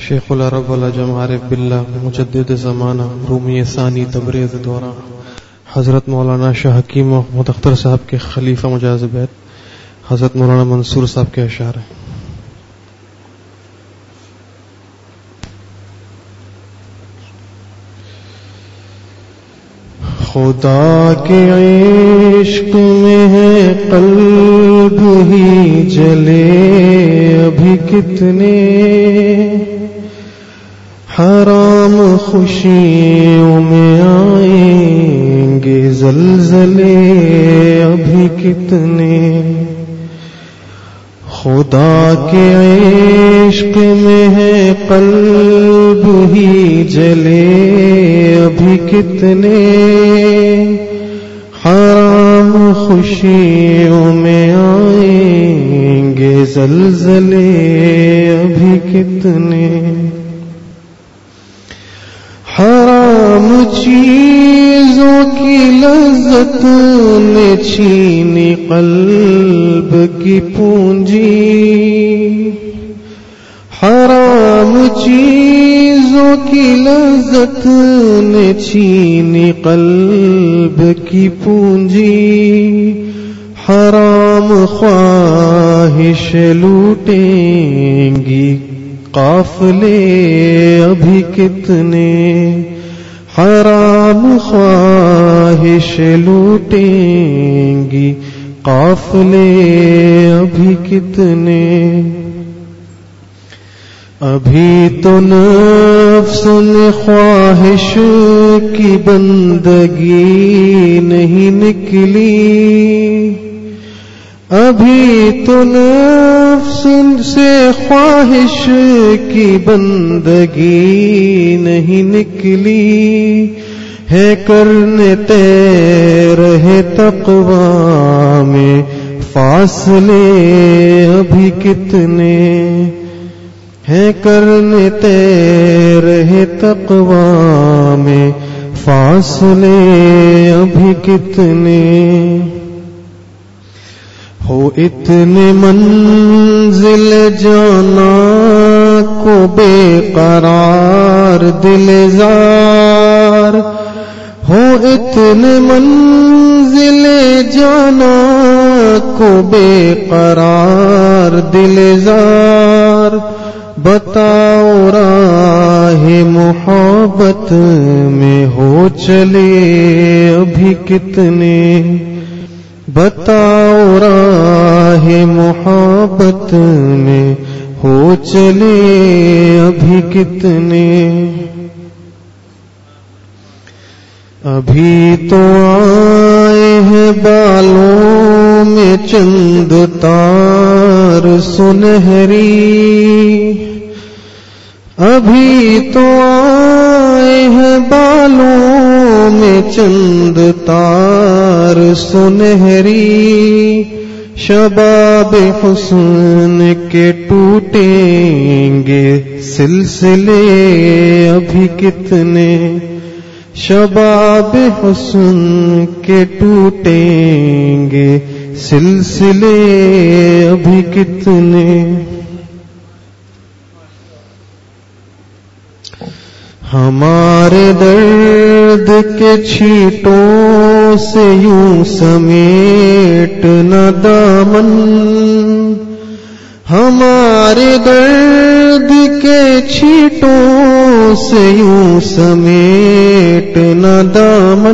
شیخ العرب والعجم عارف باللہ مجدد زمانہ رومی ثانی تبریز دورہ حضرت مولانا شاہ حکیم محمد اختر صاحب کے خلیفہ مجاز بیت حضرت مولانا منصور صاحب کے اشعار ہیں. خدا کے عشق میں ہے قلب ہی جلے ابھی کتنے حرام خوشیوں میں آئیں گے زلزلے ابھی کتنے. خدا کے عشق میں ہے قلب ہی جلے ابھی کتنے حرام خوشیوں میں آئیں گے زلزلے ابھی کتنے. حرام چیزوں کی لذت نے چھینی قلب کی پونجی. حرام چیزوں کی لذت نے چھینی قلب کی پونجی. حرام خواہش لوٹیں گی قافلے ابھی کتنے. حرام خواہش لوٹیں گی قافلے ابھی کتنے. ابھی تو نفس نے خواہش کی بندگی نہیں نکلی. ابھی تو نفس سے خواہش کی بندگی نہیں نکلی. ہے کرنے تیرے تقویٰ میں فاصلے ابھی کتنے. ہے کرنے تیرے تقویٰ میں فاصلے ابھی کتنے. ہو اتنے منزل جانا کو بے قرار دل زار. ہو اتنے منزل جانا کو بے قرار دل زار. بتاؤ راہ محبت میں ہو چلے ابھی کتنے. بتاؤ راہ محبت میں ہو چلے ابھی کتنے. ابھی تو آئے ہیں بالوں میں چند تار سنہری. ابھی تو آئے ہیں بالوں میں چند تار سنہری. شباب حسن کے ٹوٹیں گے سلسلے ابھی کتنے. شباب حسن کے ٹوٹیں گے سلسلے ابھی کتنے. ہمارے درد کے چھینٹوں سے یوں سمیٹ نہ دامن. ہمارے درد کے چھینٹوں سے یوں سمیٹ نہ دامن.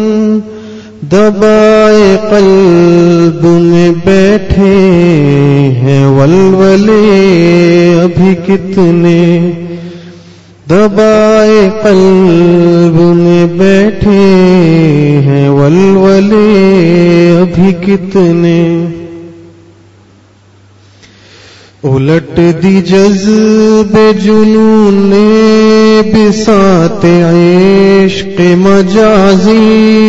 دبائے قلب میں بیٹھے ہیں ولولے ابھی کتنے. دبائے قلب میں بیٹھے ہیں ولولے ابھی کتنے. الٹ دی جذب جنون نے بساط عشق مجازی.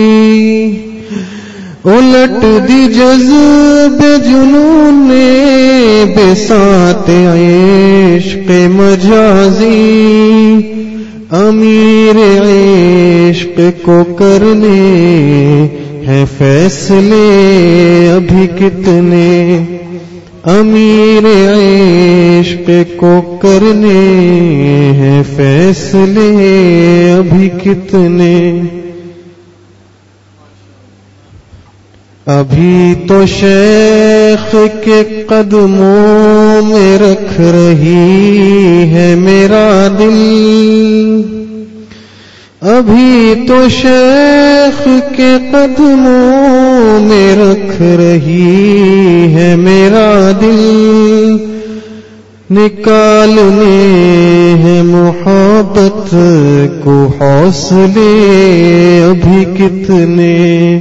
الٹ دی جذب جنون نے بساط عشق مجازی. امیر عشق کو کرنے ہیں فیصلے ابھی کتنے. امیر عشق کو کرنے ہیں فیصلے ابھی کتنے، ابھی تو شیخ کے قدموں میں رکھ رہی ہے میرا دل، ابھی تو شیخ کے قدموں میں رکھ رہی ہے میرا دل، نکالنے ہیں محبت کو حوصلے ابھی کتنے،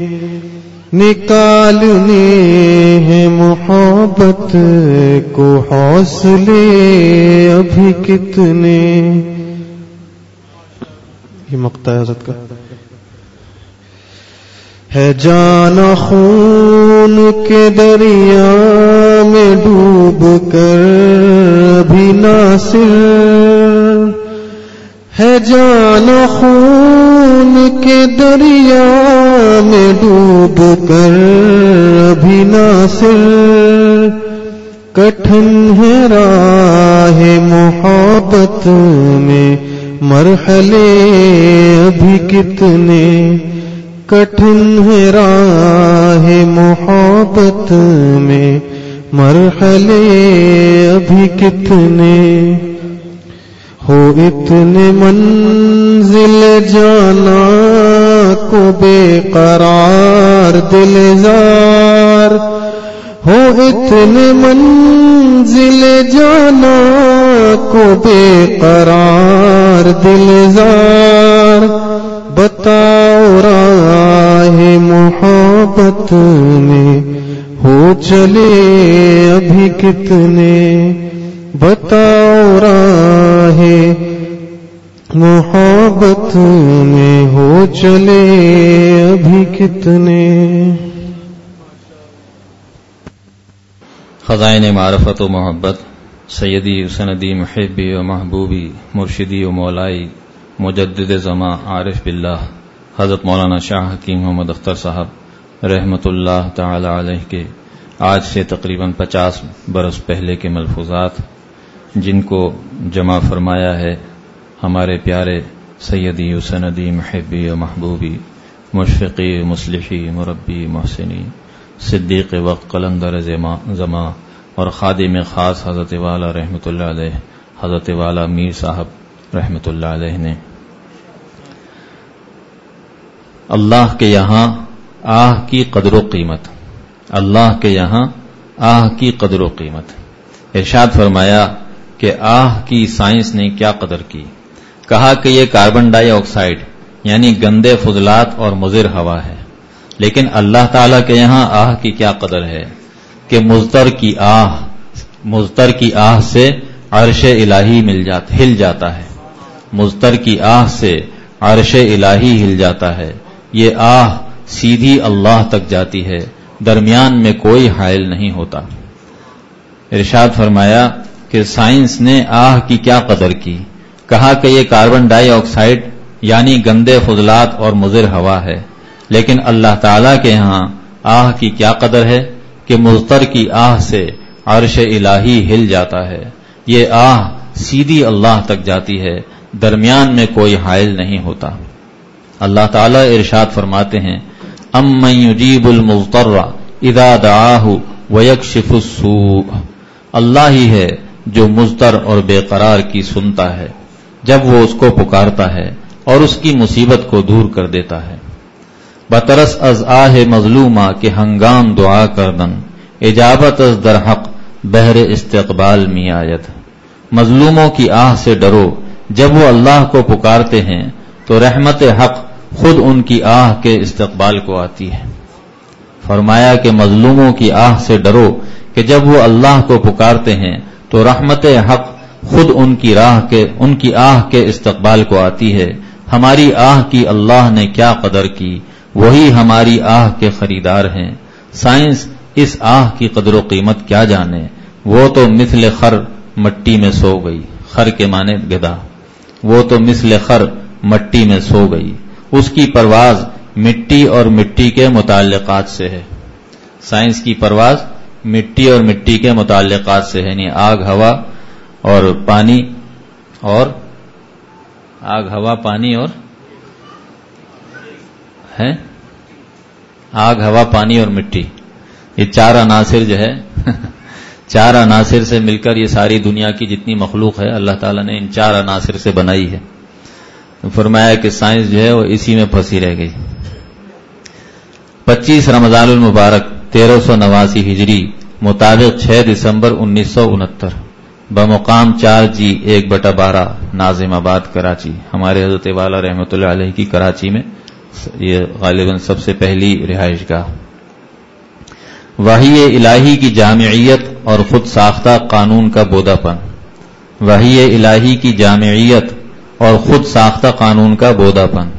نکالنے ہیں محبت کو حوصلے ابھی کتنے۔ یہ مقطع ہے حضرت کا۔ ہے جانا خون کے دریا میں ڈوب کر بھی ناصر، ہے جانا خون کے دریا میں ڈوب کر بھی ناصر، کٹھن ہے راہ محبت میں مرحلے ابھی کتنے، کٹھن ہے راہ محبت میں مرحلے ابھی کتنے، ہو اتنے منزل جانا کو بے قرار دل زار، ہو اتنے منزل جانا کو بے قرار دل زار، بتاؤ راہ محبت میں ہو چلے ابھی کتنے، بتاؤ راہ محبت میں ہو چلے ابھی کتنے۔ خزائن معرفت و محبت سیدی و سندی محبی و محبوبی مرشدی و مولائی مجدد زماں عارف باللہ حضرت مولانا شاہ حکیم محمد اختر صاحب رحمۃ اللہ تعالی علیہ کے آج سے تقریباً 50 برس پہلے کے ملفوظات، جن کو جمع فرمایا ہے ہمارے پیارے سیدی و سندی محبی و محبوبی مشفقی مصلحی مربی محسنی صدیق وقت قلندر زماں اور خادم خاص حضرت والا رحمۃ اللہ علیہ حضرت والا میر صاحب رحمۃ اللہ علیہ نے اللہ کے یہاں آہ کی قدر و قیمت، اللہ کے یہاں آہ کی قدر و قیمت، ارشاد فرمایا کہ آہ کی سائنس نے کیا قدر کی، کہا کہ یہ کاربن ڈائی آکسائڈ یعنی گندے فضلات اور مضر ہوا ہے، لیکن اللہ تعالیٰ کے یہاں آہ کی کیا قدر ہے کہ مضطر کی آہ سے عرش الہی ہل جاتا ہے، مضطر کی آہ سے عرش الہی ہل جاتا ہے، یہ آہ سیدھی اللہ تک جاتی ہے، درمیان میں کوئی حائل نہیں ہوتا۔ ارشاد فرمایا کہ سائنس نے آہ کی کیا قدر کی، کہا کہ یہ کاربن ڈائی آکسائڈ یعنی گندے فضلات اور مضر ہوا ہے، لیکن اللہ تعالیٰ کے ہاں آہ کی کیا قدر ہے کہ مضطر کی آہ سے عرش الہی ہل جاتا ہے، یہ آہ سیدھی اللہ تک جاتی ہے، درمیان میں کوئی حائل نہیں ہوتا۔ اللہ تعالیٰ ارشاد فرماتے ہیں امن یجیب المضطر اذا دعاہ ویکشف السوء، اللہ ہی ہے جو مضطر اور بے قرار کی سنتا ہے جب وہ اس کو پکارتا ہے اور اس کی مصیبت کو دور کر دیتا ہے۔ بترس از آہ مظلومہ کے ہنگام دعا کردن، اجابت از در حق بہر استقبال می آیت، مظلوموں کی آہ سے ڈرو، جب وہ اللہ کو پکارتے ہیں تو رحمت حق خود ان کی آہ کے استقبال کو آتی ہے۔ فرمایا کہ مظلوموں کی آہ سے ڈرو کہ جب وہ اللہ کو پکارتے ہیں تو رحمت حق خود ان کی آہ کے استقبال کو آتی ہے۔ ہماری آہ کی اللہ نے کیا قدر کی، وہی ہماری آہ کے خریدار ہیں۔ سائنس اس آہ کی قدر و قیمت کیا جانے، وہ تو مثل خر مٹی میں سو گئی، خر کے معنی گدھا، وہ تو مثل خر مٹی میں سو گئی، اس کی پرواز مٹی اور مٹی کے متعلقات سے ہے۔ سائنس کی پرواز مٹی اور مٹی کے متعلقات سے ہے، یعنی آگ، ہوا اور پانی، اور آگ، ہوا، پانی اور ہے آگ، ہوا، پانی اور مٹی، یہ چار عناصر جو ہے چار عناصر سے مل کر یہ ساری دنیا کی جتنی مخلوق ہے اللہ تعالیٰ نے ان چار عناصر سے بنائی ہے. تو فرمایا کہ سائنس جو ہے وہ اسی میں پھنسی رہ گئی. 25 رمضان المبارک 1389 ہجری مطابق 6 دسمبر 1969 بمقام 4G 1/12 ناظم آباد کراچی، ہمارے حضرت والا رحمۃ اللہ علیہ کی کراچی میں یہ غالباً سب سے پہلی رہائش گاہ. وحی الہی کی جامعیت اور خود ساختہ قانون کا بودا پن. وحی الہی کی جامعیت اور خود ساختہ قانون کا بودا پن.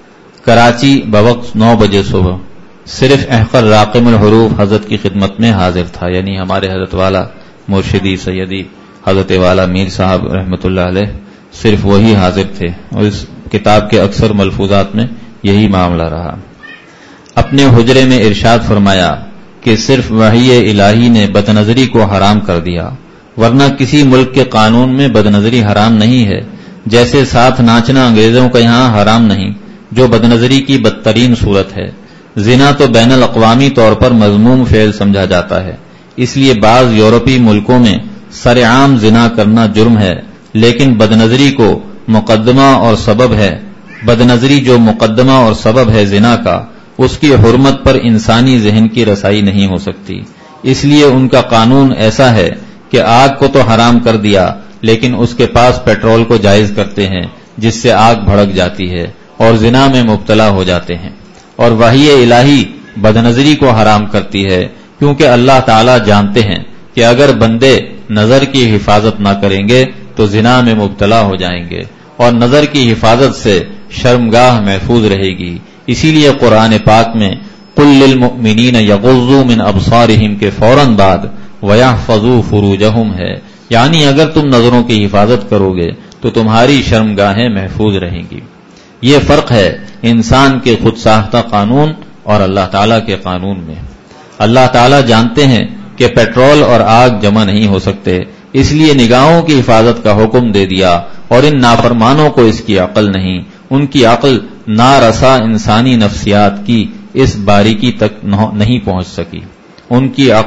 کراچی بوقت 9 بجے صبح صرف احقر راقم الحروف حضرت کی خدمت میں حاضر تھا، یعنی ہمارے حضرت والا مرشدی سیدی حضرت والا میر صاحب رحمۃ اللہ علیہ صرف وہی حاضر تھے، اور اس کتاب کے اکثر ملفوظات میں یہی معاملہ رہا. اپنے حجرے میں ارشاد فرمایا کہ صرف وحی الہی نے بدنظری کو حرام کر دیا، ورنہ کسی ملک کے قانون میں بدنظری حرام نہیں ہے، جیسے ساتھ ناچنا انگریزوں کا یہاں حرام نہیں، جو بدنظری کی بدترین صورت ہے. زنا تو بین الاقوامی طور پر مذموم فعل سمجھا جاتا ہے، اس لیے بعض یورپی ملکوں میں سرعام زنا کرنا جرم ہے، لیکن بدنظری کو مقدمہ اور سبب ہے، بدنظری جو مقدمہ اور سبب ہے زنا کا، اس کی حرمت پر انسانی ذہن کی رسائی نہیں ہو سکتی. اس لیے ان کا قانون ایسا ہے کہ آگ کو تو حرام کر دیا، لیکن اس کے پاس پیٹرول کو جائز کرتے ہیں جس سے آگ بھڑک جاتی ہے اور زنا میں مبتلا ہو جاتے ہیں. اور وحی الہی بدنظری کو حرام کرتی ہے، کیونکہ اللہ تعالیٰ جانتے ہیں کہ اگر بندے نظر کی حفاظت نہ کریں گے تو زنا میں مبتلا ہو جائیں گے، اور نظر کی حفاظت سے شرمگاہ محفوظ رہے گی. اسی لیے قرآن پاک میں قل للمؤمنین یغضوا من ابصارہم کے فوراً بعد ویحفظوا فروجہم ہے، یعنی اگر تم نظروں کی حفاظت کرو گے تو تمہاری شرمگاہیں محفوظ رہیں گی. یہ فرق ہے انسان کے خود ساختہ قانون اور اللہ تعالیٰ کے قانون میں. اللہ تعالیٰ جانتے ہیں کہ پیٹرول اور آگ جمع نہیں ہو سکتے، اس لیے نگاہوں کی حفاظت کا حکم دے دیا، اور ان نافرمانوں کو اس کی عقل نہیں، ان کی عقل نارسا انسانی نفسیات کی اس باریکی تک نہیں پہنچ سکی. ان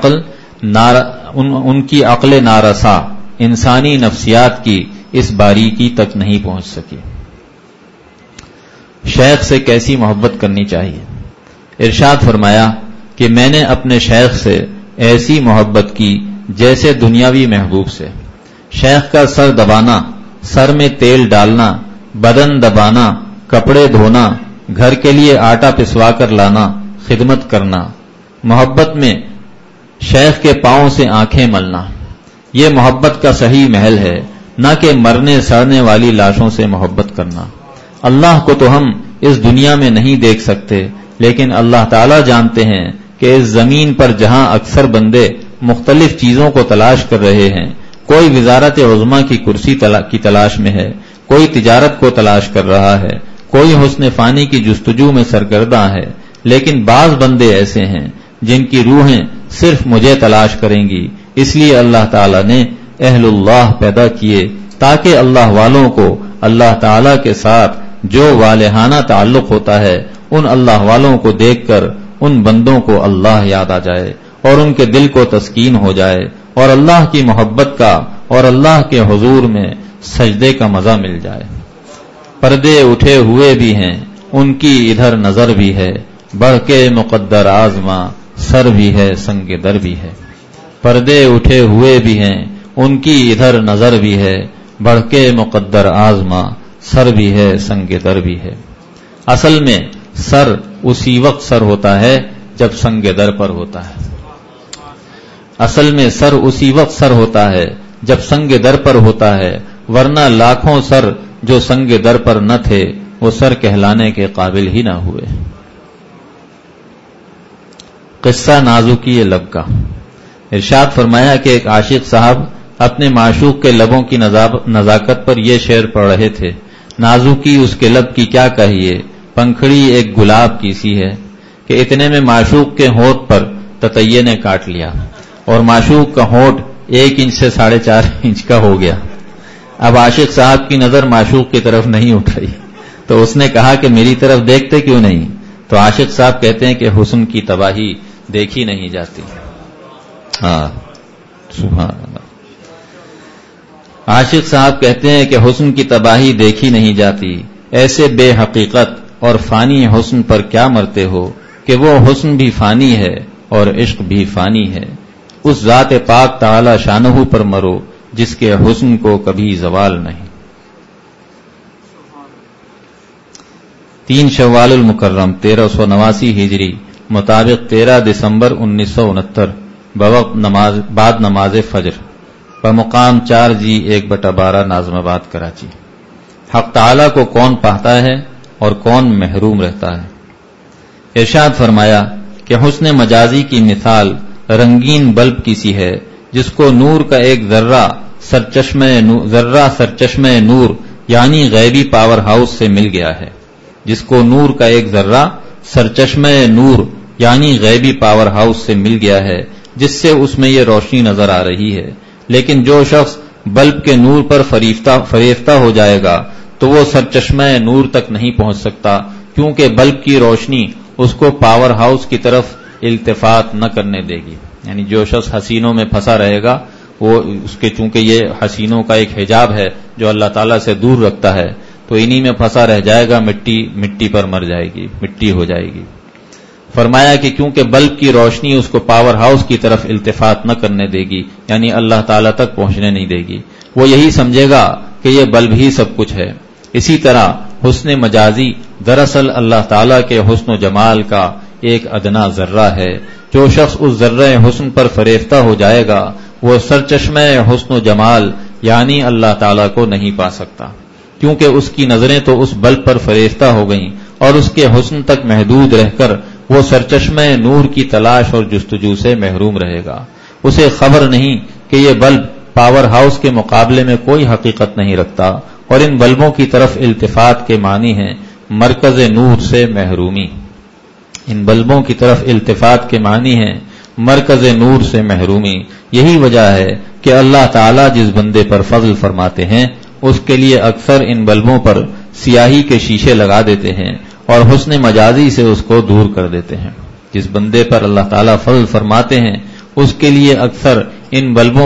کی عقل نارسا انسانی نفسیات کی اس باریکی تک نہیں پہنچ سکی. شیخ سے کیسی محبت کرنی چاہیے؟ ارشاد فرمایا کہ میں نے اپنے شیخ سے ایسی محبت کی جیسے دنیاوی محبوب سے. شیخ کا سر دبانا، سر میں تیل ڈالنا، بدن دبانا، کپڑے دھونا، گھر کے لیے آٹا پسوا کر لانا، خدمت کرنا. محبت میں شیخ کے پاؤں سے آنکھیں ملنا، یہ محبت کا صحیح محل ہے، نہ کہ مرنے سڑنے والی لاشوں سے محبت کرنا. اللہ کو تو ہم اس دنیا میں نہیں دیکھ سکتے، لیکن اللہ تعالیٰ جانتے ہیں کہ اس زمین پر جہاں اکثر بندے مختلف چیزوں کو تلاش کر رہے ہیں، کوئی وزارت عظمیٰ کی کرسی کی تلاش میں ہے، کوئی تجارت کو تلاش کر رہا ہے، کوئی حسن فانی کی جستجو میں سرگرداں ہے، لیکن بعض بندے ایسے ہیں جن کی روحیں صرف مجھے تلاش کریں گی. اس لیے اللہ تعالیٰ نے اہل اللہ پیدا کیے تاکہ اللہ والوں کو اللہ تعالیٰ کے ساتھ جو والہانہ تعلق ہوتا ہے ان اللہ والوں کو دیکھ کر ان بندوں کو اللہ یاد آ جائے اور ان کے دل کو تسکین ہو جائے اور اللہ کی محبت کا اور اللہ کے حضور میں سجدے کا مزہ مل جائے. پردے اٹھے ہوئے بھی ہیں ان کی ادھر نظر بھی ہے، بڑھ کے مقدر آزماں سر بھی ہے سنگ در بھی ہے. پردے اٹھے ہوئے بھی ہیں ان کی ادھر نظر بھی ہے، بڑھ کے مقدر آزماں سر بھی ہے سنگ در بھی ہے. اصل میں سر اسی وقت سر ہوتا ہے جب سنگ در پر ہوتا ہے. اصل میں سر اسی وقت سر ہوتا ہے جب سنگ در پر ہوتا ہے، ورنہ لاکھوں سر جو سنگ در پر نہ تھے وہ سر کہلانے کے قابل ہی نہ ہوئے. قصہ نازکی لب کا. ارشاد فرمایا کہ ایک عاشق صاحب اپنے معشوق کے لبوں کی نزاکت پر یہ شعر پڑھ رہے تھے: نازکی اس کے لب کی کیا کہیے، پنکھڑی ایک گلاب کی سی ہے، کہ اتنے میں معشوق کے ہونٹ پر تتیے نے کاٹ لیا. اور معشوق کا ہونٹ 1 انچ سے 4.5 انچ کا ہو گیا. اب عاشق صاحب کی نظر معشوق کی طرف نہیں اٹھ رہی, تو اس نے کہا کہ میری طرف دیکھتے کیوں نہیں؟ تو عاشق صاحب کہتے ہیں کہ حسن کی تباہی دیکھی نہیں جاتی. ہاں سبحان اللہ. عاشق صاحب کہتے ہیں کہ حسن کی تباہی دیکھی نہیں جاتی, ایسے بے حقیقت اور فانی حسن پر کیا مرتے ہو کہ وہ حسن بھی فانی ہے اور عشق بھی فانی ہے. اس ذات پاک تعالی شانہ پر مرو جس کے حسن کو کبھی زوال نہیں. 3 شوال المکرم 1389 ہجری مطابق 13 دسمبر 1969 بوقت بعد نماز فجر بمقام 4G1/12 ناظم آباد کراچی. حق تعالی کو کون پاتا ہے اور کون محروم رہتا ہے؟ ارشاد فرمایا کہ حسن مجازی کی مثال رنگین بلب کی سی ہے جس کو نور کا ایک ذرہ سرچشمہ نور یعنی غیبی پاور ہاؤس سے مل گیا ہے. جس کو نور کا ایک ذرہ سرچشمہ نور یعنی غیبی پاور ہاؤس سے مل گیا ہے جس سے اس میں یہ روشنی نظر آ رہی ہے. لیکن جو شخص بلب کے نور پر فریفتہ ہو جائے گا تو وہ سرچشمہ نور تک نہیں پہنچ سکتا, کیونکہ بلب کی روشنی اس کو پاور ہاؤس کی طرف التفات نہ کرنے دے گی. یعنی جو شخص حسینوں میں پھنسا رہے گا وہ اس کے چونکہ یہ حسینوں کا ایک حجاب ہے جو اللہ تعالیٰ سے دور رکھتا ہے, تو انہی میں پھنسا رہ جائے گا, مٹی پر مر جائے گی, مٹی ہو جائے گی. فرمایا کہ کیونکہ بلب کی روشنی اس کو پاور ہاؤس کی طرف التفات نہ کرنے دے گی, یعنی اللہ تعالیٰ تک پہنچنے نہیں دے گی, وہ یہی سمجھے گا کہ یہ بلب ہی سب کچھ ہے. اسی طرح حسن مجازی دراصل اللہ تعالیٰ کے حسن و جمال کا ایک ادنا ذرہ ہے. جو شخص اس ذرہ حسن پر فریفتہ ہو جائے گا وہ سرچشمہ حسن و جمال یعنی اللہ تعالیٰ کو نہیں پا سکتا, کیونکہ اس کی نظریں تو اس بلب پر فریفتہ ہو گئیں اور اس کے حسن تک محدود رہ کر وہ سرچشمہ نور کی تلاش اور جستجو سے محروم رہے گا. اسے خبر نہیں کہ یہ بلب پاور ہاؤس کے مقابلے میں کوئی حقیقت نہیں رکھتا, اور ان بلبوں کی طرف التفات کے معنی ہیں مرکز نور سے محرومی. ان بلبوں کی طرف التفات کے معنی ہیں مرکز نور سے محرومی. یہی وجہ ہے کہ اللہ تعالیٰ جس بندے پر فضل فرماتے ہیں اس کے لیے اکثر ان بلبوں پر سیاہی کے شیشے لگا دیتے ہیں اور حسن مجازی سے اس کو دور کر دیتے ہیں. جس بندے پر اللہ تعالیٰ فضل فرماتے ہیں اس کے لیے اکثر ان بلبوں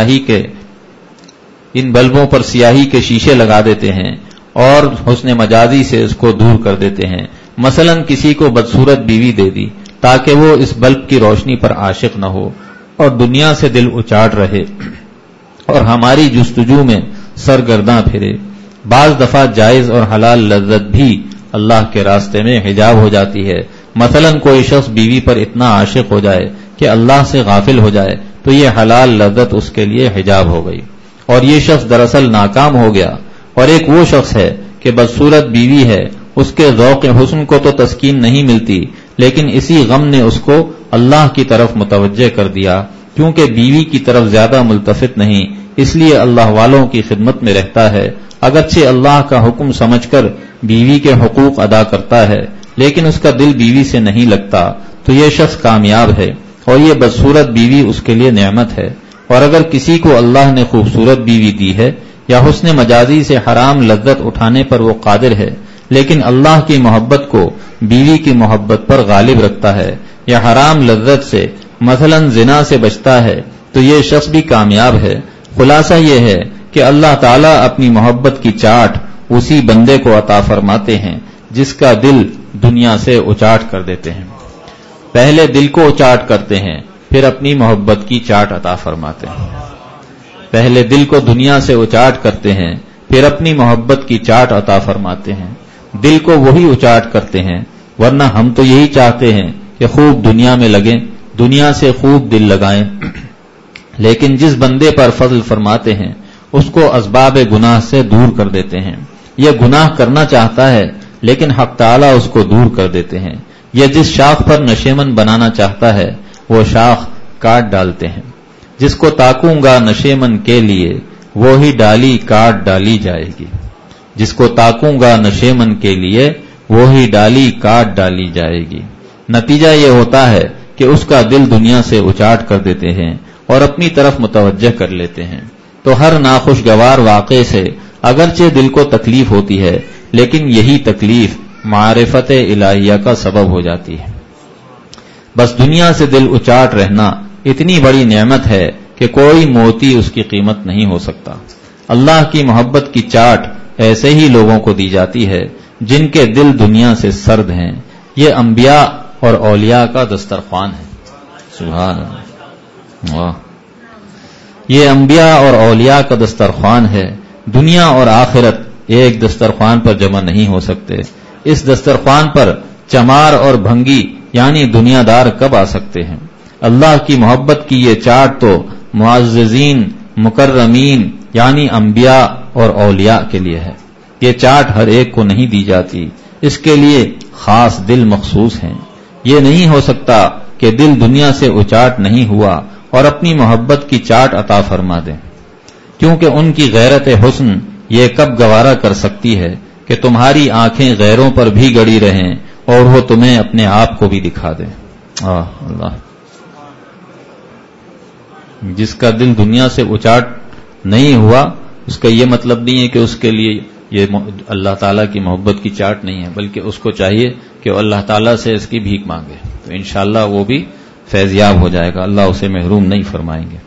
پر سیاہی کے شیشے لگا دیتے ہیں اور حسن مجازی سے اس کو دور کر دیتے ہیں. مثلا کسی کو بدصورت بیوی دے دی تاکہ وہ اس بلب کی روشنی پر عاشق نہ ہو اور دنیا سے دل اچاٹ رہے اور ہماری جستجو میں سرگرداں پھرے. بعض دفعہ جائز اور حلال لذت بھی اللہ کے راستے میں حجاب ہو جاتی ہے. مثلا کوئی شخص بیوی پر اتنا عاشق ہو جائے کہ اللہ سے غافل ہو جائے تو یہ حلال لذت اس کے لیے حجاب ہو گئی اور یہ شخص دراصل ناکام ہو گیا. اور ایک وہ شخص ہے کہ بدصورت بیوی ہے, اس کے ذوق حسن کو تو تسکین نہیں ملتی, لیکن اسی غم نے اس کو اللہ کی طرف متوجہ کر دیا, کیونکہ بیوی کی طرف زیادہ ملتفت نہیں, اس لیے اللہ والوں کی خدمت میں رہتا ہے. اگرچہ اللہ کا حکم سمجھ کر بیوی کے حقوق ادا کرتا ہے لیکن اس کا دل بیوی سے نہیں لگتا, تو یہ شخص کامیاب ہے اور یہ بدصورت بیوی اس کے لیے نعمت ہے. اور اگر کسی کو اللہ نے خوبصورت بیوی دی ہے یا حسن مجازی سے حرام لذت اٹھانے پر وہ قادر ہے, لیکن اللہ کی محبت کو بیوی کی محبت پر غالب رکھتا ہے یا حرام لذت سے مثلا زنا سے بچتا ہے, تو یہ شخص بھی کامیاب ہے. خلاصہ یہ ہے کہ اللہ تعالیٰ اپنی محبت کی چاٹ اسی بندے کو عطا فرماتے ہیں جس کا دل دنیا سے اچاٹ کر دیتے ہیں. پہلے دل کو اچاٹ کرتے ہیں پھر اپنی محبت کی چاٹ عطا فرماتے ہیں. پہلے دل کو دنیا سے اچاٹ کرتے ہیں پھر اپنی محبت کی چاٹ عطا فرماتے ہیں. دل کو وہی اچاٹ کرتے ہیں, ورنہ ہم تو یہی چاہتے ہیں کہ خوب دنیا میں لگیں, دنیا سے خوب دل لگائیں. لیکن جس بندے پر فضل فرماتے ہیں اس کو اسباب گناہ سے دور کر دیتے ہیں. یہ گناہ کرنا چاہتا ہے لیکن حق تعالیٰ اس کو دور کر دیتے ہیں. یہ جس شاخ پر نشیمن بنانا چاہتا ہے وہ شاخ کاٹ ڈالتے ہیں. جس کو تاکوں گا نشیمن کے لیے وہی ڈالی کاٹ ڈالی جائے گی. جس کو تاکوں گا نشیمن کے لیے وہی ڈالی کاٹ ڈالی جائے گی. نتیجہ یہ ہوتا ہے کہ اس کا دل دنیا سے اچاٹ کر دیتے ہیں اور اپنی طرف متوجہ کر لیتے ہیں. تو ہر ناخوشگوار واقعے سے اگرچہ دل کو تکلیف ہوتی ہے، لیکن یہی تکلیف معرفت الہیہ کا سبب ہو جاتی ہے. بس دنیا سے دل اچاٹ رہنا اتنی بڑی نعمت ہے کہ کوئی موتی اس کی قیمت نہیں ہو سکتا. اللہ کی محبت کی چاٹ ایسے ہی لوگوں کو دی جاتی ہے جن کے دل دنیا سے سرد ہیں. یہ انبیاء اور اولیاء کا دسترخوان ہے. سبحان اللہ. واہ. یہ انبیاء اور اولیاء کا دسترخوان ہے. دنیا اور آخرت ایک دسترخوان پر جمع نہیں ہو سکتے. اس دسترخوان پر چمار اور بھنگی یعنی دنیا دار کب آ سکتے ہیں؟ اللہ کی محبت کی یہ چاٹ تو معززین مکرمین یعنی انبیاء اور اولیاء کے لیے ہے. یہ چاٹ ہر ایک کو نہیں دی جاتی، اس کے لیے خاص دل مخصوص ہیں. یہ نہیں ہو سکتا کہ دل دنیا سے اچاٹ نہیں ہوا اور اپنی محبت کی چاٹ عطا فرما دیں، کیونکہ ان کی غیرت حسن یہ کب گوارا کر سکتی ہے کہ تمہاری آنکھیں غیروں پر بھی گڑی رہیں اور وہ تمہیں اپنے آپ کو بھی دکھا دیں. اللہ. جس کا دل دنیا سے اچاٹ نہیں ہوا اس کا یہ مطلب نہیں ہے کہ اس کے لیے یہ اللہ تعالیٰ کی محبت کی چاٹ نہیں ہے، بلکہ اس کو چاہیے کہ وہ اللہ تعالیٰ سے اس کی بھیک مانگے، تو انشاءاللہ وہ بھی فیضیاب ہو جائے گا. اللہ اسے محروم نہیں فرمائیں گے.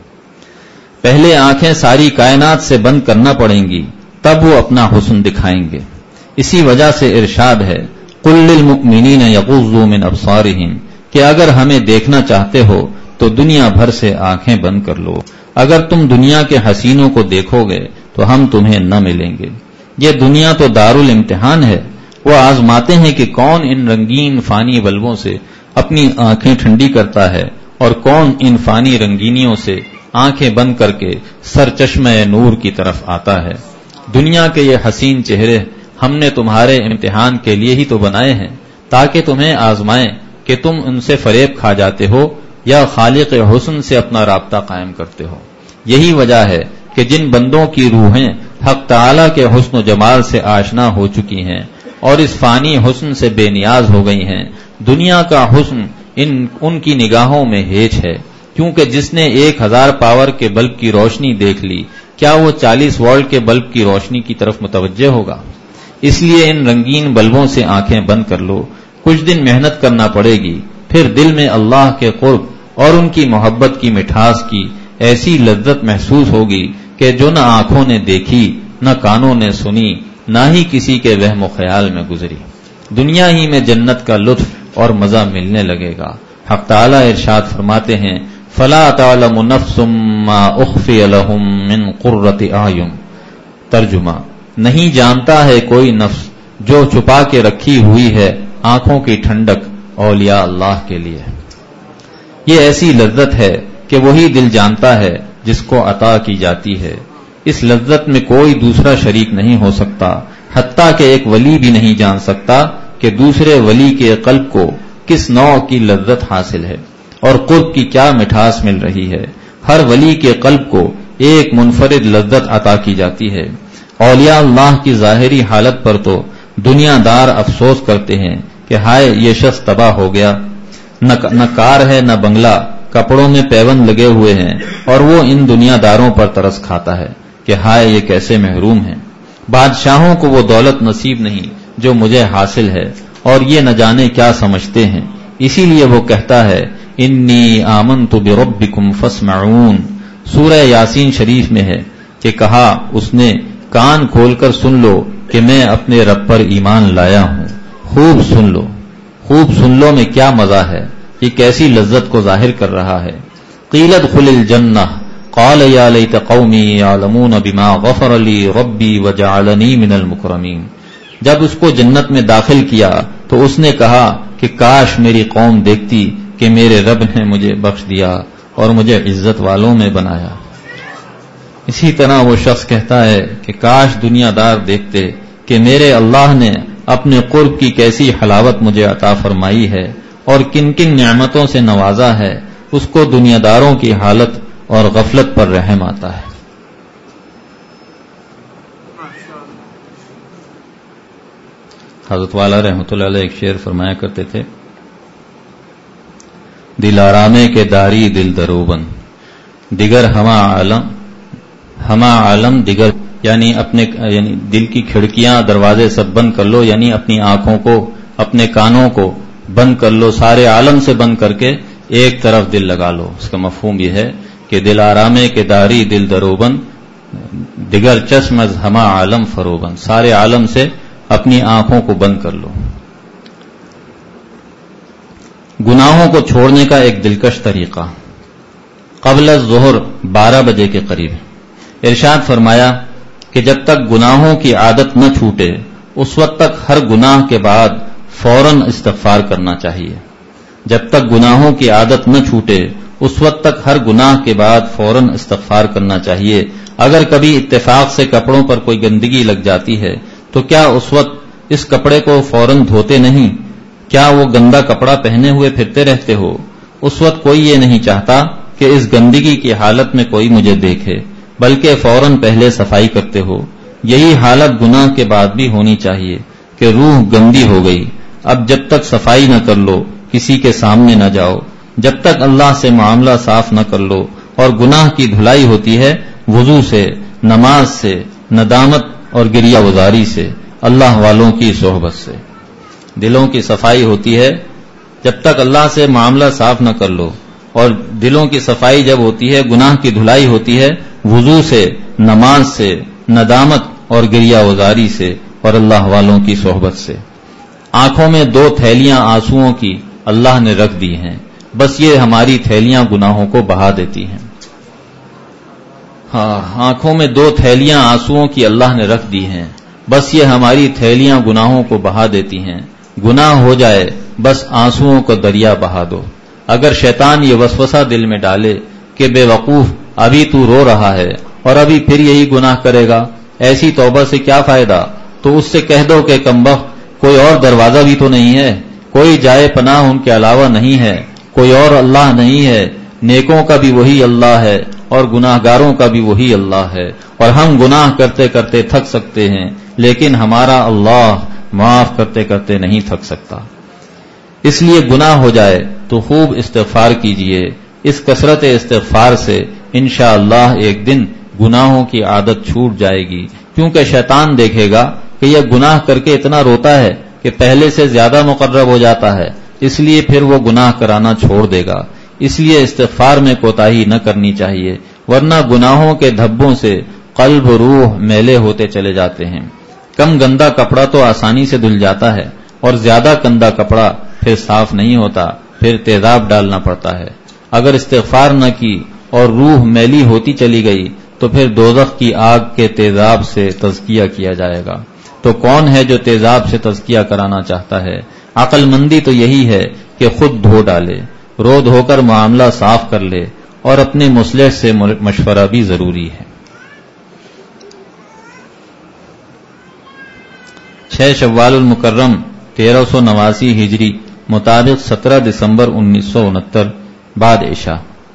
پہلے آنکھیں ساری کائنات سے بند کرنا پڑیں گی، تب وہ اپنا حسن دکھائیں گے. اسی وجہ سے ارشاد ہے قل للمؤمنین یغضوا من ابصارہم کہ اگر ہمیں دیکھنا چاہتے ہو تو دنیا بھر سے آنکھیں بند کر لو. اگر تم دنیا کے حسینوں کو دیکھو گے تو ہم تمہیں نہ ملیں گے. یہ دنیا تو دارالامتحان ہے. وہ آزماتے ہیں کہ کون ان رنگین فانی بلبوں سے اپنی آنکھیں ٹھنڈی کرتا ہے اور کون ان فانی رنگینیوں سے آنکھیں بند کر کے سرچشمہ نور کی طرف آتا ہے. دنیا کے یہ حسین چہرے ہم نے تمہارے امتحان کے لیے ہی تو بنائے ہیں، تاکہ تمہیں آزمائیں کہ تم ان سے فریب کھا جاتے ہو یا خالق حسن سے اپنا رابطہ قائم کرتے ہو. یہی وجہ ہے کہ جن بندوں کی روحیں حق تعالیٰ کے حسن و جمال سے آشنا ہو چکی ہیں اور اس فانی حسن سے بے نیاز ہو گئی ہیں، دنیا کا حسن ان کی نگاہوں میں ہیچ ہے. کیونکہ جس نے 1000 پاور کے بلب کی روشنی دیکھ لی، کیا وہ 40 وولٹ کے بلب کی روشنی کی طرف متوجہ ہوگا؟ اس لیے ان رنگین بلبوں سے آنکھیں بند کر لو. کچھ دن محنت کرنا پڑے گی، پھر دل میں اللہ کے قرب اور ان کی محبت کی مٹھاس کی ایسی لذت محسوس ہوگی کہ جو نہ آنکھوں نے دیکھی، نہ کانوں نے سنی، نہ ہی کسی کے وہم و خیال میں گزری. دنیا ہی میں جنت کا لطف اور مزہ ملنے لگے گا. حق تعالیٰ ارشاد فرماتے ہیں فلا تعلم نفس ما اخفی لهم من قرۃ اعین. ترجمہ: نہیں جانتا ہے کوئی نفس جو چھپا کے رکھی ہوئی ہے آنکھوں کی ٹھنڈک اولیاء اللہ کے لیے. یہ ایسی لذت ہے کہ وہی دل جانتا ہے جس کو عطا کی جاتی ہے. اس لذت میں کوئی دوسرا شریک نہیں ہو سکتا، حتیٰ کہ ایک ولی بھی نہیں جان سکتا کہ دوسرے ولی کے قلب کو کس نوع کی لذت حاصل ہے اور قرب کی کیا مٹھاس مل رہی ہے. ہر ولی کے قلب کو ایک منفرد لذت عطا کی جاتی ہے. اولیاء اللہ کی ظاہری حالت پر تو دنیا دار افسوس کرتے ہیں کہ ہائے یہ شخص تباہ ہو گیا، نہ کار ہے نہ بنگلہ، کپڑوں میں پیوند لگے ہوئے ہیں، اور وہ ان دنیا داروں پر ترس کھاتا ہے کہ ہائے یہ کیسے محروم ہیں. بادشاہوں کو وہ دولت نصیب نہیں جو مجھے حاصل ہے، اور یہ نہ جانے کیا سمجھتے ہیں. اسی لیے وہ کہتا ہے انی آمنت بربکم فاسمعون. سورہ یاسین شریف میں ہے کہ کہا اس نے کان کھول کر سن لو کہ میں اپنے رب پر ایمان لایا ہوں. خوب سن لو، خوب سن لو میں کیا مزہ ہے. یہ کیسی لذت کو ظاہر کر رہا ہے. قیل ادخل الجنہ قال یا لیت قومی یعلمون بما غفر لی ربی وجعلنی من المکرمین. جب اس کو جنت میں داخل کیا تو اس نے کہا کہ کاش میری قوم دیکھتی کہ میرے رب نے مجھے بخش دیا اور مجھے عزت والوں میں بنایا. اسی طرح وہ شخص کہتا ہے کہ کاش دنیا دار دیکھتے کہ میرے اللہ نے اپنے قرب کی کیسی حلاوت مجھے عطا فرمائی ہے اور کن کن نعمتوں سے نوازا ہے. اس کو دنیا داروں کی حالت اور غفلت پر رحم آتا ہے. حضرت والا رحمۃ اللہ علیہ ایک شعر فرمایا کرتے تھے دل آرامے کے داری دل دروبن دیگر ہما عالم دیگر، یعنی دل کی کھڑکیاں دروازے سب بند کر لو، یعنی اپنی آنکھوں کو اپنے کانوں کو بند کر لو، سارے عالم سے بند کر کے ایک طرف دل لگا لو۔ اس کا مفہوم یہ ہے کہ دل آرامے کے داری دل دروبن دیگر چشم از ہما عالم فروبن، سارے عالم سے اپنی آنکھوں کو بند کر لو۔ گناہوں کو چھوڑنے کا ایک دلکش طریقہ، قبل الظہر 12 بجے کے قریب ارشاد فرمایا کہ جب تک گناہوں کی عادت نہ چھوٹے اس وقت تک ہر گناہ کے بعد فوراً استغفار کرنا چاہیے۔ جب تک گناہوں کی عادت نہ چھوٹے اس وقت تک ہر گناہ کے بعد فوراً استغفار کرنا چاہیے۔ اگر کبھی اتفاق سے کپڑوں پر کوئی گندگی لگ جاتی ہے تو کیا اس وقت اس کپڑے کو فوراً دھوتے نہیں؟ کیا وہ گندا کپڑا پہنے ہوئے پھرتے رہتے ہو؟ اس وقت کوئی یہ نہیں چاہتا کہ اس گندگی کی حالت میں کوئی مجھے دیکھے، بلکہ فوراً پہلے صفائی کرتے ہو۔ یہی حالت گناہ کے بعد بھی ہونی چاہیے کہ روح گندی ہو گئی، اب جب تک صفائی نہ کر لو کسی کے سامنے نہ جاؤ، جب تک اللہ سے معاملہ صاف نہ کر لو۔ اور گناہ کی دھلائی ہوتی ہے وضو سے، نماز سے، ندامت اور گریہ وزاری سے، اللہ والوں کی صحبت سے۔ دلوں کی صفائی ہوتی ہے جب تک اللہ سے معاملہ صاف نہ کر لو، اور دلوں کی صفائی جب ہوتی ہے، گناہ کی دھلائی ہوتی ہے وضو سے، نماز سے، ندامت اور گریہ وزاری سے اور اللہ والوں کی صحبت سے۔ آنکھوں میں 2 تھیلیاں آنسوؤں کی اللہ نے رکھ دی ہیں، بس یہ ہماری تھیلیاں گناہوں کو بہا دیتی ہیں۔ آنکھوں میں 2 تھیلیاں آنسوؤں کی اللہ نے رکھ دی ہیں، بس یہ ہماری تھیلیاں گناہوں کو بہا دیتی ہیں۔ گناہ ہو جائے بس آنسوؤں کو دریا بہا دو۔ اگر شیطان یہ وسوسہ دل میں ڈالے کہ بے وقوف ابھی تو رو رہا ہے اور ابھی پھر یہی گناہ کرے گا، ایسی توبہ سے کیا فائدہ؟ تو اس سے کہہ دو کہ کمبخت کوئی اور دروازہ بھی تو نہیں ہے، کوئی جائے پناہ ان کے علاوہ نہیں ہے، کوئی اور اللہ نہیں ہے، نیکوں کا بھی وہی اللہ ہے اور گناہ گاروں کا بھی وہی اللہ ہے، اور ہم گناہ کرتے کرتے تھک سکتے ہیں لیکن ہمارا اللہ معاف کرتے کرتے نہیں تھک سکتا۔ اس لیے گناہ ہو جائے تو خوب استغفار کیجئے، اس کثرت استغفار سے انشاءاللہ ایک دن گناہوں کی عادت چھوٹ جائے گی، کیونکہ شیطان دیکھے گا کہ یہ گناہ کر کے اتنا روتا ہے کہ پہلے سے زیادہ مقرب ہو جاتا ہے، اس لیے پھر وہ گناہ کرانا چھوڑ دے گا۔ اس لیے استغفار میں کوتاہی نہ کرنی چاہیے، ورنہ گناہوں کے دھبوں سے قلب روح میلے ہوتے چلے جاتے ہیں۔ کم گندا کپڑا تو آسانی سے دھل جاتا ہے اور زیادہ گندا کپڑا پھر صاف نہیں ہوتا، پھر تیزاب ڈالنا پڑتا ہے۔ اگر استغفار نہ کی اور روح میلی ہوتی چلی گئی تو پھر دوزخ کی آگ کے تیزاب سے تزکیہ کیا جائے گا۔ تو کون ہے جو تیزاب سے تزکیہ کرانا چاہتا ہے؟ عقل مندی تو یہی ہے کہ خود دھو ڈالے، رو دھو کر معاملہ صاف کر لے، اور اپنے مصلح سے مشورہ بھی ضروری ہے۔ 6 شوال المکرم 1389 ہجری مطابق 17 دسمبر 1969 بعد عشاء۔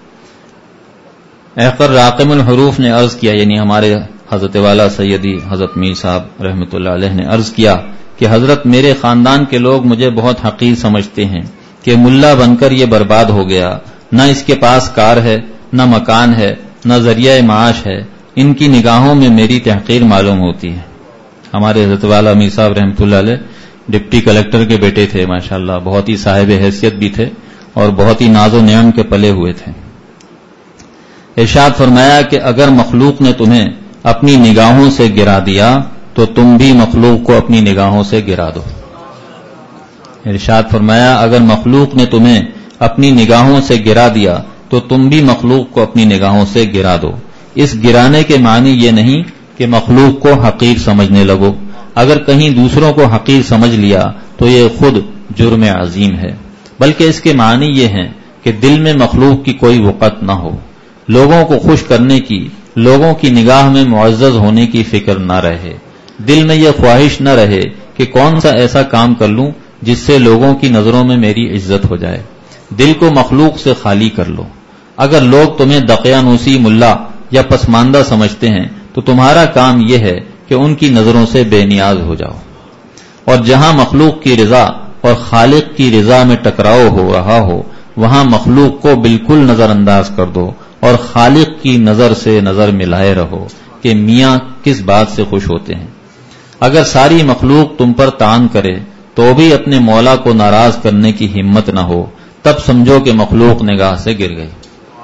احقر راقم الحروف نے عرض کیا، یعنی ہمارے حضرت والا سیدی حضرت میر صاحب رحمۃ اللہ علیہ نے عرض کیا کہ حضرت میرے خاندان کے لوگ مجھے بہت حقیر سمجھتے ہیں کہ ملا بن کر یہ برباد ہو گیا، نہ اس کے پاس کار ہے، نہ مکان ہے، نہ ذریعہ معاش ہے، ان کی نگاہوں میں میری تحقیر معلوم ہوتی ہے۔ ہمارے حضرت والا میر صاحب رحمۃ اللہ علیہ ڈپٹی کلیکٹر کے بیٹے تھے، ماشاءاللہ بہت ہی صاحب حیثیت بھی تھے اور بہت ہی ناز و نعم کے پلے ہوئے تھے۔ ارشاد فرمایا کہ اگر مخلوق نے تمہیں اپنی نگاہوں سے گرا دیا تو تم بھی مخلوق کو اپنی نگاہوں سے گرا دو۔ ارشاد فرمایا اگر مخلوق نے تمہیں اپنی نگاہوں سے گرا دیا تو تم بھی مخلوق کو اپنی نگاہوں سے گرا دو۔ اس گرانے کے معنی یہ نہیں کہ مخلوق کو حقیر سمجھنے لگو، اگر کہیں دوسروں کو حقیر سمجھ لیا تو یہ خود جرم عظیم ہے، بلکہ اس کے معنی یہ ہیں کہ دل میں مخلوق کی کوئی وقت نہ ہو، لوگوں کو خوش کرنے کی، لوگوں کی نگاہ میں معزز ہونے کی فکر نہ رہے، دل میں یہ خواہش نہ رہے کہ کون سا ایسا کام کر لوں جس سے لوگوں کی نظروں میں میری عزت ہو جائے۔ دل کو مخلوق سے خالی کر لو۔ اگر لوگ تمہیں دقیانوسی ملا یا پسماندہ سمجھتے ہیں تو تمہارا کام یہ ہے کہ ان کی نظروں سے بے نیاز ہو جاؤ، اور جہاں مخلوق کی رضا اور خالق کی رضا میں ٹکراؤ ہو رہا ہو وہاں مخلوق کو بالکل نظر انداز کر دو اور خالق کی نظر سے نظر ملائے رہو کہ میاں کس بات سے خوش ہوتے ہیں۔ اگر ساری مخلوق تم پر طعن کرے تو بھی اپنے مولا کو ناراض کرنے کی ہمت نہ ہو، تب سمجھو کہ مخلوق نگاہ سے گر گئی۔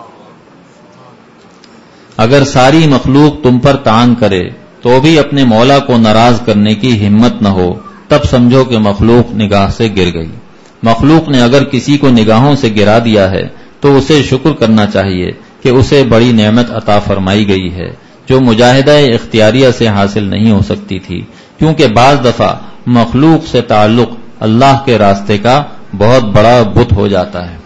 اگر ساری مخلوق تم پر طعن کرے تو بھی اپنے مولا کو ناراض کرنے کی ہمت نہ ہو، تب سمجھو کہ مخلوق نگاہ سے گر گئی۔ مخلوق نے اگر کسی کو نگاہوں سے گرا دیا ہے تو اسے شکر کرنا چاہیے کہ اسے بڑی نعمت عطا فرمائی گئی ہے جو مجاہدہ اختیاریہ سے حاصل نہیں ہو سکتی تھی، کیونکہ بعض دفعہ مخلوق سے تعلق اللہ کے راستے کا بہت بڑا بت ہو جاتا ہے۔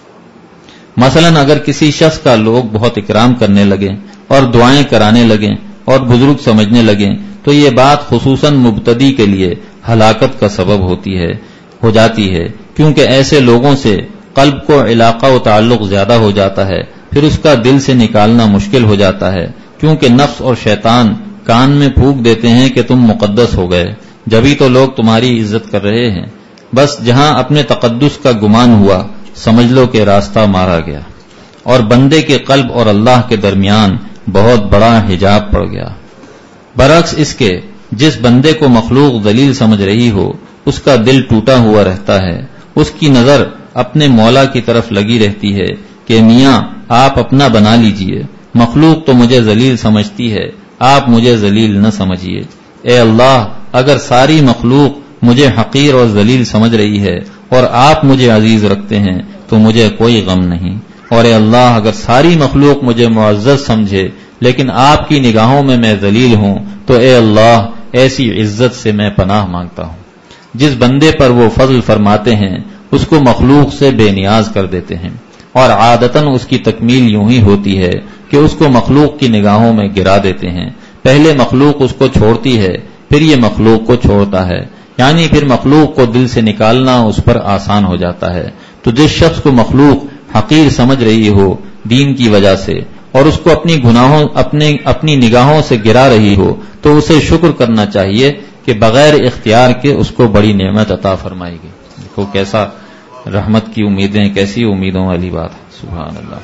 مثلا اگر کسی شخص کا لوگ بہت اکرام کرنے لگیں اور دعائیں کرانے لگیں اور بزرگ سمجھنے لگیں تو یہ بات خصوصاً مبتدی کے لیے ہلاکت کا سبب ہو جاتی ہے، کیونکہ ایسے لوگوں سے قلب کو علاقہ و تعلق زیادہ ہو جاتا ہے، پھر اس کا دل سے نکالنا مشکل ہو جاتا ہے، کیونکہ نفس اور شیطان کان میں پھونک دیتے ہیں کہ تم مقدس ہو گئے، جبھی تو لوگ تمہاری عزت کر رہے ہیں۔ بس جہاں اپنے تقدس کا گمان ہوا سمجھ لو کہ راستہ مارا گیا اور بندے کے قلب اور اللہ کے درمیان بہت بڑا حجاب پڑ گیا۔ برعکس اس کے جس بندے کو مخلوق ذلیل سمجھ رہی ہو اس کا دل ٹوٹا ہوا رہتا ہے، اس کی نظر اپنے مولا کی طرف لگی رہتی ہے کہ میاں آپ اپنا بنا لیجئے، مخلوق تو مجھے ذلیل سمجھتی ہے، آپ مجھے ذلیل نہ سمجھیے۔ اے اللہ، اگر ساری مخلوق مجھے حقیر اور ذلیل سمجھ رہی ہے اور آپ مجھے عزیز رکھتے ہیں تو مجھے کوئی غم نہیں، اور اے اللہ اگر ساری مخلوق مجھے معزز سمجھے لیکن آپ کی نگاہوں میں میں ذلیل ہوں تو اے اللہ ایسی عزت سے میں پناہ مانگتا ہوں۔ جس بندے پر وہ فضل فرماتے ہیں اس کو مخلوق سے بے نیاز کر دیتے ہیں، اور عادتاً اس کی تکمیل یوں ہی ہوتی ہے کہ اس کو مخلوق کی نگاہوں میں گرا دیتے ہیں۔ پہلے مخلوق اس کو چھوڑتی ہے، پھر یہ مخلوق کو چھوڑتا ہے، یعنی پھر مخلوق کو دل سے نکالنا اس پر آسان ہو جاتا ہے۔ تو جس شخص کو مخلوق حقیر سمجھ رہی ہو دین کی وجہ سے اور اس کو اپنی نگاہوں سے گرا رہی ہو تو اسے شکر کرنا چاہیے کہ بغیر اختیار کے اس کو بڑی نعمت عطا فرمائی گئی۔ دیکھو کیسا رحمت کی امیدیں، کیسی امیدوں والی بات، سبحان اللہ۔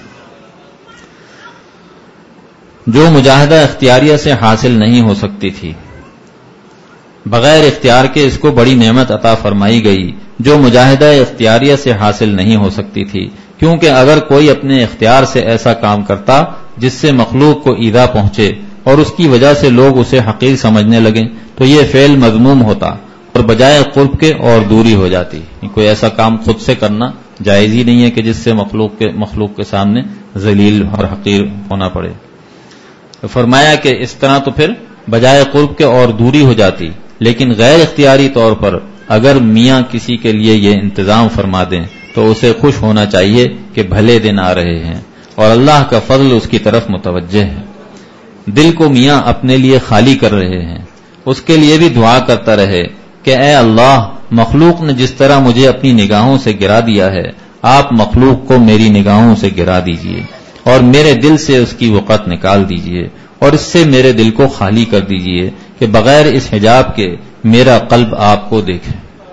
جو مجاہدہ اختیاریہ سے حاصل نہیں ہو سکتی تھی، بغیر اختیار کے اس کو بڑی نعمت عطا فرمائی گئی جو مجاہدہ اختیاریہ سے حاصل نہیں ہو سکتی تھی، کیونکہ اگر کوئی اپنے اختیار سے ایسا کام کرتا جس سے مخلوق کو ایذا پہنچے اور اس کی وجہ سے لوگ اسے حقیر سمجھنے لگیں تو یہ فعل مذموم ہوتا اور بجائے قرب کے اور دوری ہو جاتی۔ کوئی ایسا کام خود سے کرنا جائز ہی نہیں ہے کہ جس سے مخلوق کے سامنے ذلیل اور حقیر ہونا پڑے۔ فرمایا کہ اس طرح تو پھر بجائے قرب کے اور دوری ہو جاتی، لیکن غیر اختیاری طور پر اگر میاں کسی کے لیے یہ انتظام فرما دیں تو اسے خوش ہونا چاہیے کہ بھلے دن آ رہے ہیں اور اللہ کا فضل اس کی طرف متوجہ ہے۔ دل کو میاں اپنے لیے خالی کر رہے ہیں، اس کے لیے بھی دعا کرتا رہے کہ اے اللہ، مخلوق نے جس طرح مجھے اپنی نگاہوں سے گرا دیا ہے، آپ مخلوق کو میری نگاہوں سے گرا دیجئے اور میرے دل سے اس کی وقت نکال دیجئے اور اس سے میرے دل کو خالی کر دیجئے کہ بغیر اس حجاب کے میرا قلب آپ کو دیکھے۔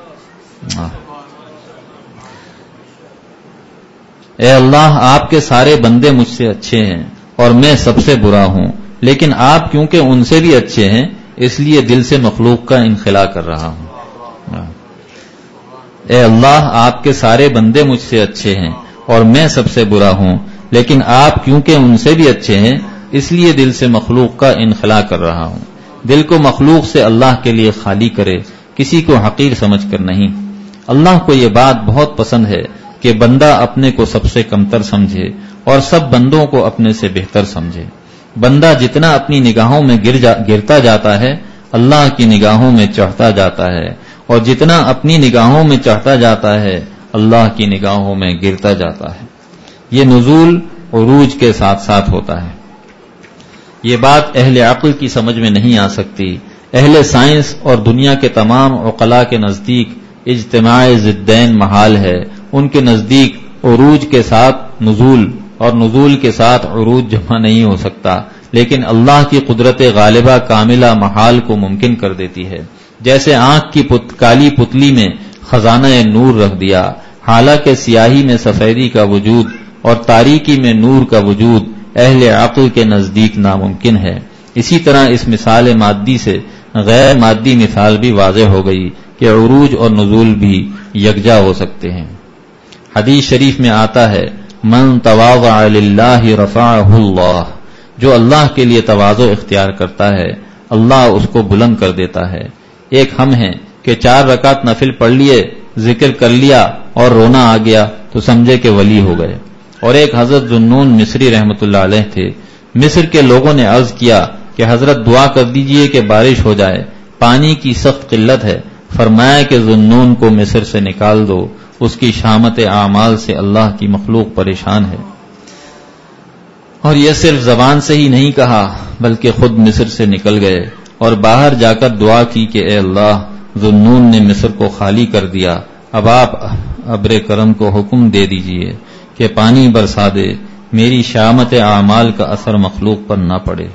اے اللہ، آپ کے سارے بندے مجھ سے اچھے ہیں اور میں سب سے برا ہوں، لیکن آپ کیونکہ ان سے بھی اچھے ہیں اس لیے دل سے مخلوق کا انخلا کر رہا ہوں۔ اے اللہ، آپ کے سارے بندے مجھ سے اچھے ہیں اور میں سب سے برا ہوں، لیکن آپ کیونکہ ان سے بھی اچھے ہیں اس لیے دل سے مخلوق کا انخلا کر رہا ہوں۔ دل کو مخلوق سے اللہ کے لیے خالی کرے، کسی کو حقیر سمجھ کر نہیں۔ اللہ کو یہ بات بہت پسند ہے کہ بندہ اپنے کو سب سے کمتر سمجھے اور سب بندوں کو اپنے سے بہتر سمجھے۔ بندہ جتنا اپنی نگاہوں میں گرتا جاتا ہے اللہ کی نگاہوں میں چڑھتا جاتا ہے، اور جتنا اپنی نگاہوں میں چڑھتا جاتا ہے اللہ کی نگاہوں میں گرتا جاتا ہے۔ یہ نزول عروج کے ساتھ ساتھ ہوتا ہے۔ یہ بات اہل عقل کی سمجھ میں نہیں آ سکتی۔ اہل سائنس اور دنیا کے تمام عقلاء کے نزدیک اجتماع ضدین محال ہے۔ ان کے نزدیک عروج کے ساتھ نزول اور نزول کے ساتھ عروج جمع نہیں ہو سکتا، لیکن اللہ کی قدرت غالبہ کاملہ محال کو ممکن کر دیتی ہے۔ جیسے آنکھ کی کالی پتلی میں خزانہ نور رکھ دیا، حالانکہ سیاہی میں سفیدی کا وجود اور تاریکی میں نور کا وجود اہل عقل کے نزدیک ناممکن ہے۔ اسی طرح اس مثال مادی سے غیر مادی مثال بھی واضح ہو گئی کہ عروج اور نزول بھی یکجا ہو سکتے ہیں۔ حدیث شریف میں آتا ہے من تواضع للہ رفعہ اللہ، جو اللہ کے لیے تواضع اختیار کرتا ہے اللہ اس کو بلند کر دیتا ہے۔ ایک ہم ہیں کہ 4 رکعت نفل پڑھ لیے، ذکر کر لیا اور رونا آ گیا تو سمجھے کہ ولی ہو گئے، اور ایک حضرت ذوالنون مصری رحمۃ اللہ علیہ تھے۔ مصر کے لوگوں نے عرض کیا کہ حضرت دعا کر دیجئے کہ بارش ہو جائے، پانی کی سخت قلت ہے۔ فرمایا کہ ذوالنون کو مصر سے نکال دو، اس کی شامت اعمال سے اللہ کی مخلوق پریشان ہے۔ اور یہ صرف زبان سے ہی نہیں کہا بلکہ خود مصر سے نکل گئے اور باہر جا کر دعا کی کہ اے اللہ، ذوالنون نے مصر کو خالی کر دیا، اب آپ ابر کرم کو حکم دے دیجئے کہ پانی برسا دے، میری شامت اعمال کا اثر مخلوق پر نہ پڑے۔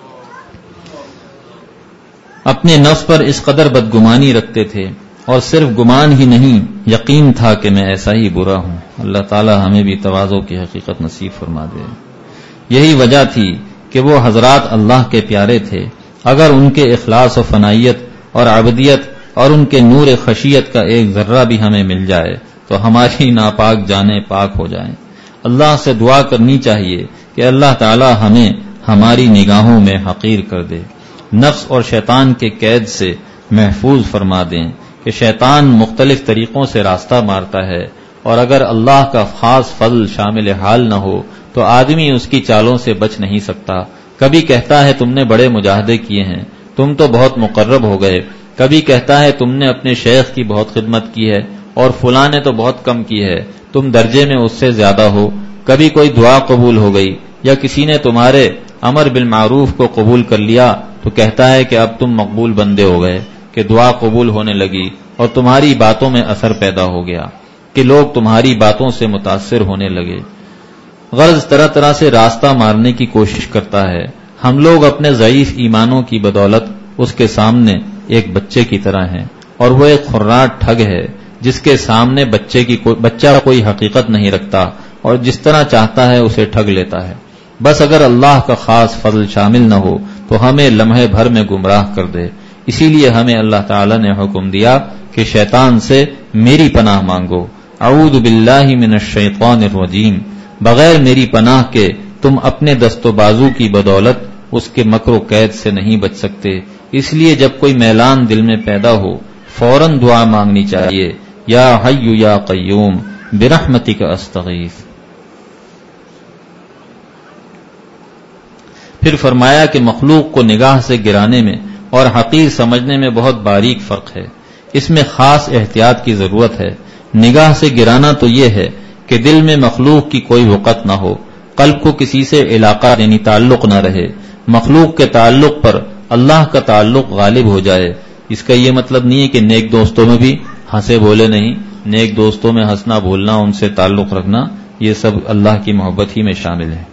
اپنے نفس پر اس قدر بدگمانی رکھتے تھے، اور صرف گمان ہی نہیں یقین تھا کہ میں ایسا ہی برا ہوں۔ اللہ تعالی ہمیں بھی تواضع کی حقیقت نصیب فرما دے۔ یہی وجہ تھی کہ وہ حضرات اللہ کے پیارے تھے۔ اگر ان کے اخلاص و فنائیت اور عبدیت اور ان کے نور خشیت کا ایک ذرہ بھی ہمیں مل جائے تو ہماری ناپاک جانیں پاک ہو جائیں۔ اللہ سے دعا کرنی چاہیے کہ اللہ تعالی ہمیں ہماری نگاہوں میں حقیر کر دے، نفس اور شیطان کے قید سے محفوظ فرما دیں کہ شیطان مختلف طریقوں سے راستہ مارتا ہے، اور اگر اللہ کا خاص فضل شامل حال نہ ہو تو آدمی اس کی چالوں سے بچ نہیں سکتا۔ کبھی کہتا ہے تم نے بڑے مجاہدے کیے ہیں، تم تو بہت مقرب ہو گئے، کبھی کہتا ہے تم نے اپنے شیخ کی بہت خدمت کی ہے اور فلاں نے تو بہت کم کی ہے، تم درجے میں اس سے زیادہ ہو۔ کبھی کوئی دعا قبول ہو گئی یا کسی نے تمہارے امر بالمعروف کو قبول کر لیا تو کہتا ہے کہ اب تم مقبول بندے ہو گئے، کہ دعا قبول ہونے لگی اور تمہاری باتوں میں اثر پیدا ہو گیا، کہ لوگ تمہاری باتوں سے متاثر ہونے لگے۔ غرض طرح طرح سے راستہ مارنے کی کوشش کرتا ہے۔ ہم لوگ اپنے ضعیف ایمانوں کی بدولت اس کے سامنے ایک بچے کی طرح ہیں، اور وہ ایک خراٹ ٹھگ ہے جس کے سامنے بچہ کوئی حقیقت نہیں رکھتا اور جس طرح چاہتا ہے اسے ٹھگ لیتا ہے۔ بس اگر اللہ کا خاص فضل شامل نہ ہو تو ہمیں لمحے بھر میں گمراہ کر دے۔ اسی لیے ہمیں اللہ تعالی نے حکم دیا کہ شیطان سے میری پناہ مانگو، اعوذ باللہ من الشیطان الرجیم، بغیر میری پناہ کے تم اپنے دست و بازو کی بدولت اس کے مکر و قید سے نہیں بچ سکتے۔ اس لیے جب کوئی میلان دل میں پیدا ہو فوراً دعا مانگنی چاہیے، یا حی یا قیوم برحمتک استغیث۔ پھر فرمایا کہ مخلوق کو نگاہ سے گرانے میں اور حقیر سمجھنے میں بہت باریک فرق ہے، اس میں خاص احتیاط کی ضرورت ہے۔ نگاہ سے گرانا تو یہ ہے کہ دل میں مخلوق کی کوئی وقت نہ ہو، قلب کو کسی سے علاقہ یعنی تعلق نہ رہے، مخلوق کے تعلق پر اللہ کا تعلق غالب ہو جائے۔ اس کا یہ مطلب نہیں ہے کہ نیک دوستوں میں بھی ہنسے بولے نہیں، نیک دوستوں میں ہنسنا بولنا، ان سے تعلق رکھنا، یہ سب اللہ کی محبت ہی میں شامل ہے۔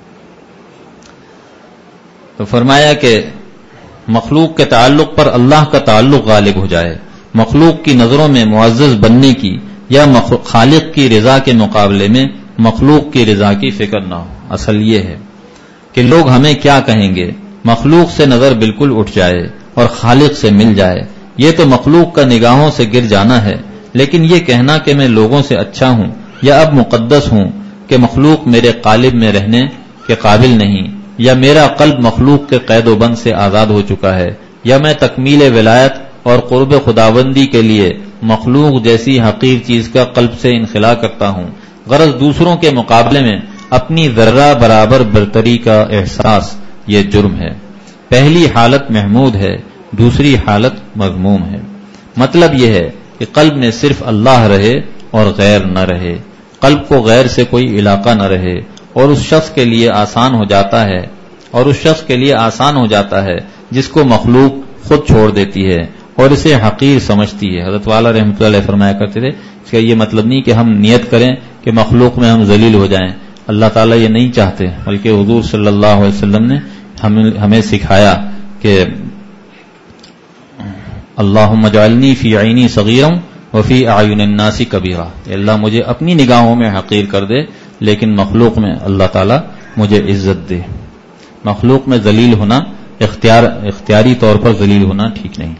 تو فرمایا کہ مخلوق کے تعلق پر اللہ کا تعلق غالب ہو جائے، مخلوق کی نظروں میں معزز بننے کی یا خالق کی رضا کے مقابلے میں مخلوق کی رضا کی فکر نہ ہو۔ اصل یہ ہے کہ لوگ ہمیں کیا کہیں گے، مخلوق سے نظر بالکل اٹھ جائے اور خالق سے مل جائے، یہ تو مخلوق کا نگاہوں سے گر جانا ہے۔ لیکن یہ کہنا کہ میں لوگوں سے اچھا ہوں یا اب مقدس ہوں کہ مخلوق میرے قالب میں رہنے کے قابل نہیں، یا میرا قلب مخلوق کے قید و بند سے آزاد ہو چکا ہے، یا میں تکمیل ولایت اور قرب خداوندی کے لیے مخلوق جیسی حقیر چیز کا قلب سے انخلا کرتا ہوں۔ غرض دوسروں کے مقابلے میں اپنی ذرہ برابر برتری کا احساس یہ جرم ہے۔ پہلی حالت محمود ہے، دوسری حالت مذموم ہے۔ مطلب یہ ہے کہ قلب میں صرف اللہ رہے اور غیر نہ رہے، قلب کو غیر سے کوئی علاقہ نہ رہے، اور اس شخص کے لیے آسان ہو جاتا ہے جس کو مخلوق خود چھوڑ دیتی ہے اور اسے حقیر سمجھتی ہے۔ حضرت والا رحمۃ اللہ فرمایا کرتے تھے اس کا یہ مطلب نہیں کہ ہم نیت کریں کہ مخلوق میں ہم ذلیل ہو جائیں، اللہ تعالیٰ یہ نہیں چاہتے، بلکہ حضور صلی اللہ علیہ وسلم نے ہمیں سکھایا کہ اللہم اجعلنی فی عینی صغیرا وفی اعین الناس کبیرا، اللہ مجھے اپنی نگاہوں میں حقیر کر دے لیکن مخلوق میں اللہ تعالیٰ مجھے عزت دے. مخلوق میں ذلیل ہونا اختیاری طور پر ذلیل ہونا ٹھیک نہیں.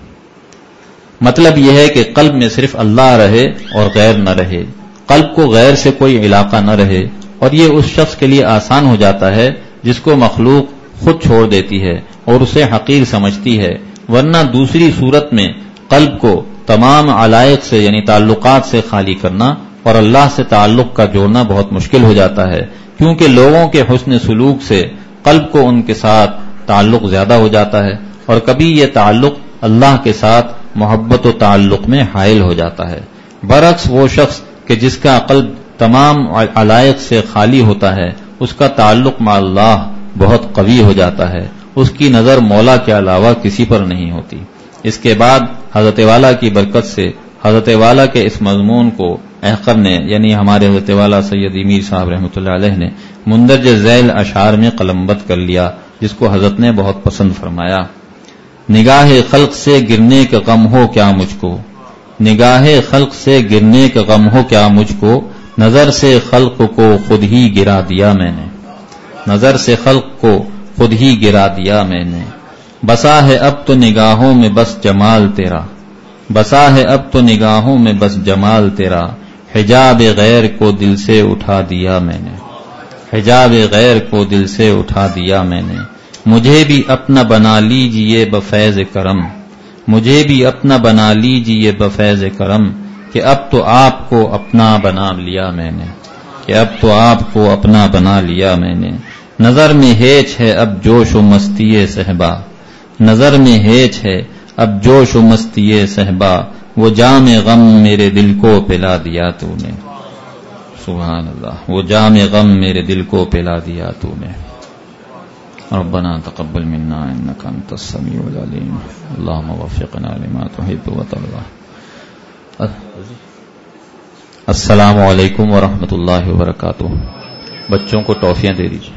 مطلب یہ ہے کہ قلب میں صرف اللہ رہے اور غیر نہ رہے، قلب کو غیر سے کوئی علاقہ نہ رہے، اور یہ اس شخص کے لیے آسان ہو جاتا ہے جس کو مخلوق خود چھوڑ دیتی ہے اور اسے حقیر سمجھتی ہے. ورنہ دوسری صورت میں قلب کو تمام علائق سے یعنی تعلقات سے خالی کرنا اور اللہ سے تعلق کا جوڑنا بہت مشکل ہو جاتا ہے، کیونکہ لوگوں کے حسن سلوک سے قلب کو ان کے ساتھ تعلق زیادہ ہو جاتا ہے، اور کبھی یہ تعلق اللہ کے ساتھ محبت و تعلق میں حائل ہو جاتا ہے. برعکس وہ شخص کہ جس کا قلب تمام علائق سے خالی ہوتا ہے، اس کا تعلق مع اللہ بہت قوی ہو جاتا ہے، اس کی نظر مولا کے علاوہ کسی پر نہیں ہوتی. اس کے بعد حضرت والا کی برکت سے حضرت والا کے اس مضمون کو احقر نے یعنی ہمارے حضرت والا سید میر صاحب رحمۃ اللہ علیہ نے مندرج ذیل اشعار میں قلمبند کر لیا، جس کو حضرت نے بہت پسند فرمایا. نگاہ خلق سے گرنے کا غم ہو کیا مجھ کو، نگاہ خلق سے گرنے کا غم ہو کیا مجھ کو، نظر سے خلق کو خود ہی گرا دیا میں نے، نظر سے خلق کو خود ہی گرا دیا میں نے. بسا ہے اب تو نگاہوں میں بس جمال تیرا، بسا ہے اب تو نگاہوں میں بس جمال تیرا، حجاب غیر کو دل سے اٹھا دیا میں نے، حجاب غیر کو دل سے اٹھا دیا میں نے. مجھے بھی اپنا بنا لیجئے بفیض کرم، مجھے بھی اپنا بنا لیجئے بفیض کرم، کہ اب تو آپ کو اپنا بنا لیا میں نے، کہ اب تو آپ کو اپنا بنا لیا میں نے. نظر میں ہیچ ہے اب جوش و مستی صحبا، نظر میں ہیچ ہے اب جوش و مستی صحبا، وہ جام غم میرے دل کو پلا دیا تو نے، سبحان اللہ، وہ جام غم میرے دل کو پلا دیا تو نے. ربنا تقبل منا انك انت السميع العليم، اللهم وفقنا لما تحب وترضى. السلام علیکم ورحمۃ اللہ وبرکاتہ. بچوں کو ٹافیاں دے دیجیے.